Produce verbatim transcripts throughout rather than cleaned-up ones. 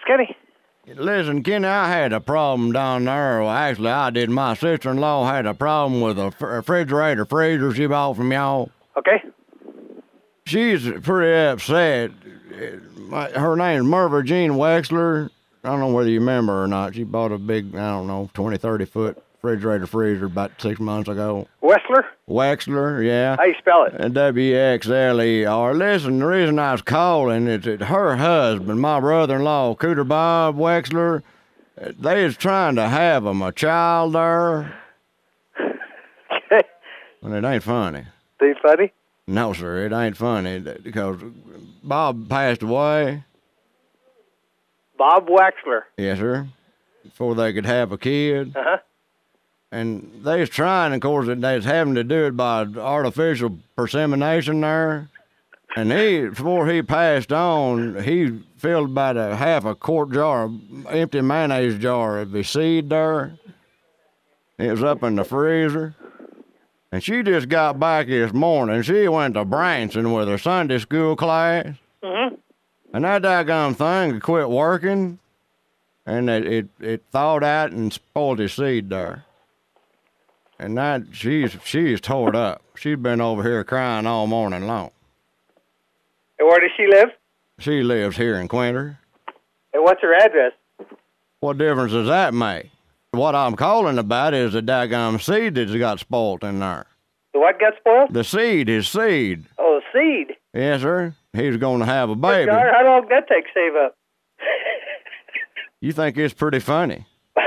Kenny. Listen, Kenny, I had a problem down there. Well, actually, I did. My sister-in-law had a problem with a refrigerator freezer she bought from y'all. Okay. She's pretty upset. Her name's Merva Jean Wexler. I don't know whether you remember her or not. She bought a big, I don't know, twenty, thirty foot refrigerator freezer about six months ago. Wexler? Wexler, yeah. How you spell it? W X L E R. Listen, the reason I was calling is that her husband, my brother-in-law, Cooter Bob Wexler, they is trying to have him a child there. Okay. And it ain't funny. Ain't funny? No, sir, it ain't funny because Bob passed away. Bob Wexler. Yes, sir. Before they could have a kid. Uh-huh. And they was trying, of course, they was having to do it by artificial persemination there. And he, before he passed on, he filled about a half a quart jar, empty mayonnaise jar of his seed there. It was up in the freezer. And she just got back this morning. She went to Branson with her Sunday school class. Mm-hmm. And that daggone thing had quit working. And it, it, it thawed out and spoiled his seed there. And that, she's, she's tore up. She's been over here crying all morning long. And where does she live? She lives here in Quinter. And what's her address? What difference does that make? What I'm calling about is the daggone seed that's got spoilt in there. The what got spoiled? The seed, his seed. Oh, the seed. Yes, sir. He's going to have a baby. How long did that take to save up? You think it's pretty funny?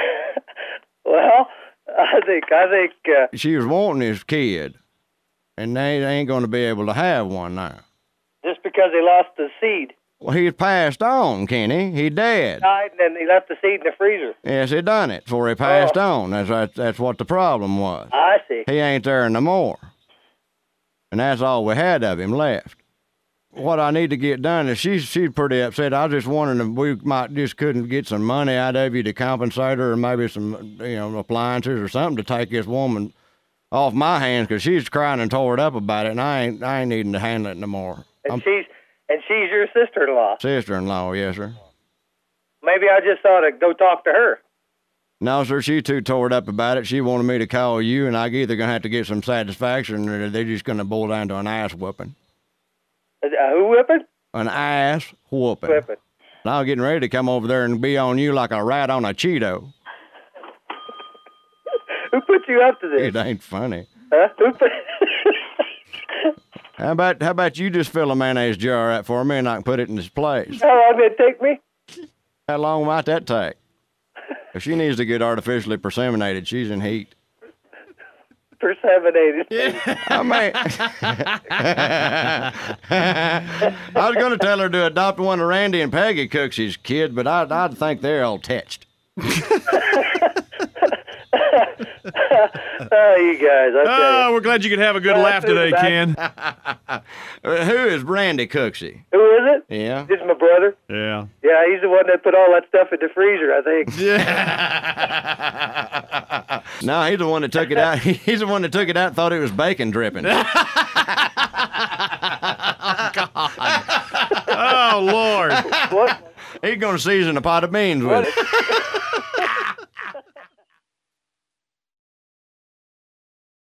Well, I think, I think... Uh, she was wanting his kid, and they ain't going to be able to have one now. Just because he lost the seed? Well, he's passed on, Kenny. He dead. Died, and then he left the seed in the freezer. Yes, he done it before he passed oh. on. That's, that's, that's what the problem was. I see. He ain't there no more. And that's all we had of him left. What I need to get done is she's she's pretty upset. I was just wondering if we might just couldn't get some money out of you to compensate her, or maybe some you know appliances or something to take this woman off my hands, because she's crying and tore it up about it, and I ain't I ain't needing to handle it no more. And I'm, she's and she's your sister-in-law. Sister-in-law, yes, sir. Maybe I just ought to go talk to her. No, sir, she too tore it up about it. She wanted me to call you, and I'm either gonna have to get some satisfaction, or they're just gonna boil down to an ass whooping. Uh, who whipping? An ass whooping. Whipping. And I was getting ready to come over there and be on you like a rat on a Cheeto. Who put you up to this? It ain't funny. Huh? Who put... How about how about you just fill a mayonnaise jar out for me and I can put it in its place? How long did it take me? How long might that take? If she needs to get artificially perseminated, she's in heat. Perseminated. Yeah. I mean, I was going to tell her to adopt one of Randy and Peggy Cooksey's kid, but I I think they're all touched. Oh, you guys. I oh, you. We're glad you could have a good laugh today, Ken. Who is Randy Cooksey? Who is it? Yeah. This is my brother. Yeah. Yeah, he's the one that put all that stuff in the freezer, I think. Yeah. No, he's the one that took it out. He's the one that took it out and thought it was bacon dripping. Oh, God. Oh, Lord. What? He's going to season a pot of beans with it.